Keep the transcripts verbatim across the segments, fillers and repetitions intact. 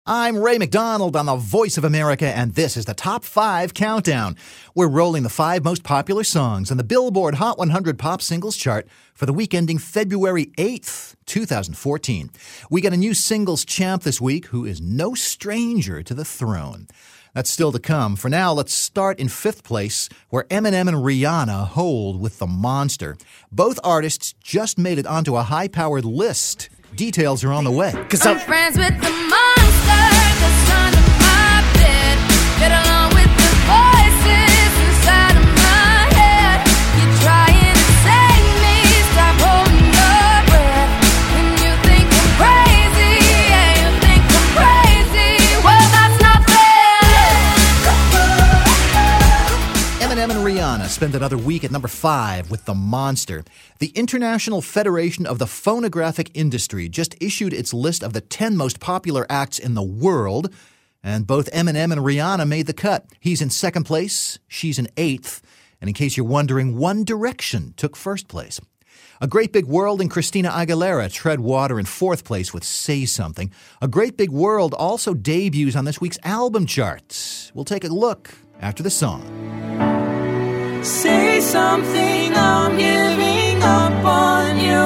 I'm Ray McDonald on the Voice of America, and this is the Top five Countdown. We're rolling the five most popular songs on the Billboard Hot one hundred Pop Singles chart for the week ending February eighth, twenty fourteen. We got a new singles champ this week who is no stranger to the throne. That's still to come. For now, let's start in fifth place, where Eminem and Rihanna hold with The Monster. Both artists just made it onto a high-powered list. Details are on the way. Cause I'm, I'm friends with the monster that's under my bed. Get along with the voices inside of my head. You're trying to save me, stop holding your breath. And you think I'm crazy, yeah, you think I'm crazy. Well, that's not fair. Eminem and Rihanna spent another week at number five with The Monster. The International Federation of the Phonographic Industry just issued its list of the ten most popular acts in the world, and both Eminem and Rihanna made the cut. He's in second place, she's in eighth, and in case you're wondering, One Direction took first place. A Great Big World and Christina Aguilera tread water in fourth place with Say Something. A Great Big World also debuts on this week's album charts. We'll take a look after the song. Say something, I'm giving up on you.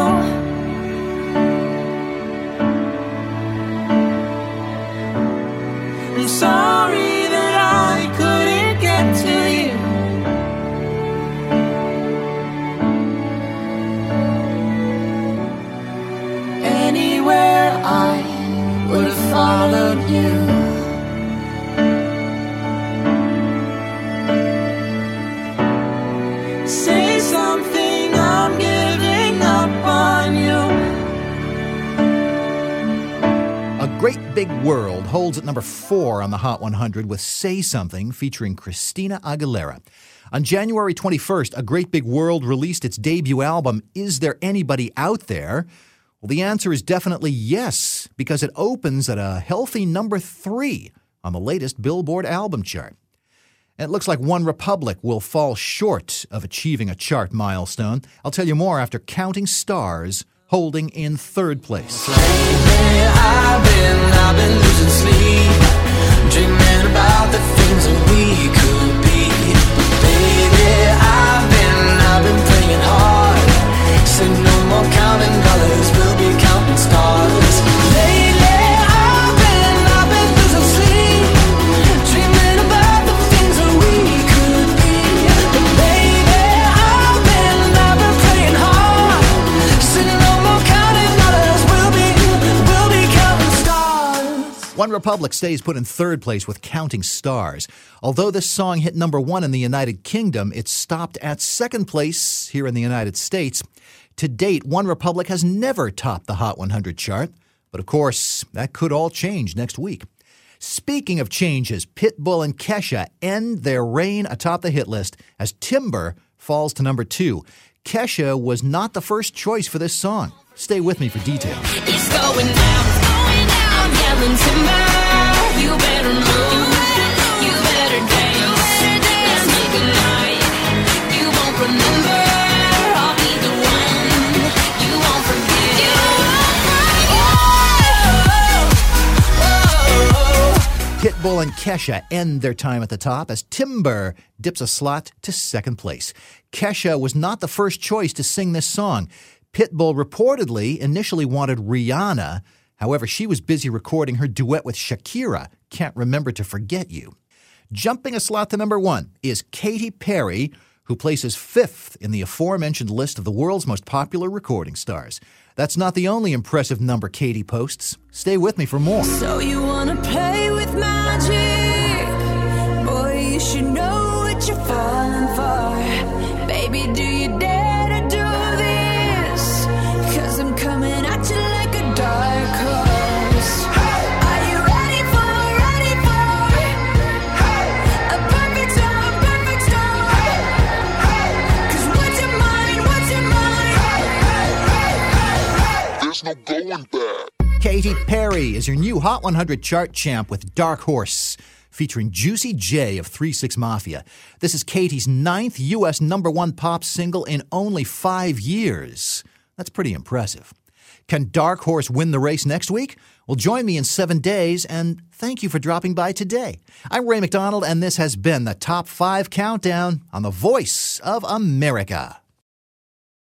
I'm sorry that I couldn't get to you. Anywhere I would have followed you. Say something, I'm giving up on you. A Great Big World holds at number four on the Hot one hundred with Say Something featuring Christina Aguilera. On January twenty-first, A Great Big World released its debut album, Is There Anybody Out There? Well, the answer is definitely yes, because it opens at a healthy number three on the latest Billboard album chart. And it looks like One Republic will fall short of achieving a chart milestone. I'll tell you more after Counting Stars, holding in third place. Lately I've been, I've been losing sleep, dreaming about the things that we could be. Baby, I've been, I've been praying hard. Said no more counting dollars, we'll be counting stars. Lately I've been, I've been losing sleep, dreaming about the things that we could be. But baby, I've been, I've been praying hard. Said no more counting dollars, we'll be, we'll be counting stars. One Republic stays put in third place with Counting Stars. Although this song hit number one in the United Kingdom, it stopped at second place here in the United States. To date, One Republic has never topped the Hot one hundred chart. But of course, that could all change next week. Speaking of changes, Pitbull and Kesha end their reign atop the hit list as Timber falls to number two. Kesha was not the first choice for this song. Stay with me for details. It's going down, it's going down. I'm yelling timber. You better move. You better dance. Let's make a night. You won't remember. I'll be the one. You won't forget. You won't forget. Pitbull and Kesha end their time at the top as Timber dips a slot to second place. Kesha was not the first choice to sing this song. Pitbull reportedly initially wanted Rihanna. However, she was busy recording her duet with Shakira, Can't Remember to Forget You. Jumping a slot to number one is Katy Perry, who places fifth in the aforementioned list of the world's most popular recording stars. That's not the only impressive number Katy posts. Stay with me for more. So you wanna play with magic? Boy, you should know what you're falling for. Baby, do you dare to do this? Cause I'm coming at you like a dark horse. Are you ready for, ready for a perfect storm, perfect storm? Cause what's your mind, what's your mind? There's no going back. Katy Perry is your new Hot one hundred chart champ with Dark Horse, featuring Juicy J of three six Mafia. This is Katy's ninth U S number one pop single in only five years. That's pretty impressive. Can Dark Horse win the race next week? Well, join me in seven days, and thank you for dropping by today. I'm Ray McDonald, and this has been the Top five Countdown on the Voice of America.